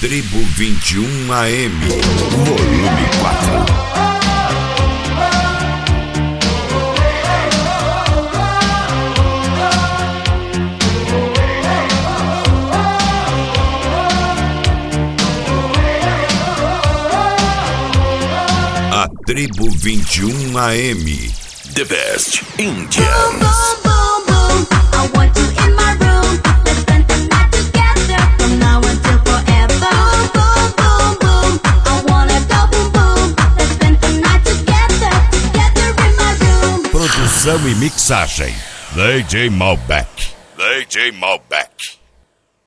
Tribo 21 AM, volume 4. A Tribo 21 AM. The best Indians. Boom, boom, boom, boom. I want you in my room. Let's spend the night together from now until forever. Boom, boom, boom, boom. I wanna go boom, boom. Let's spend the night together in my room. Produção e mixagem: DJ Malbec. DJ Malbec.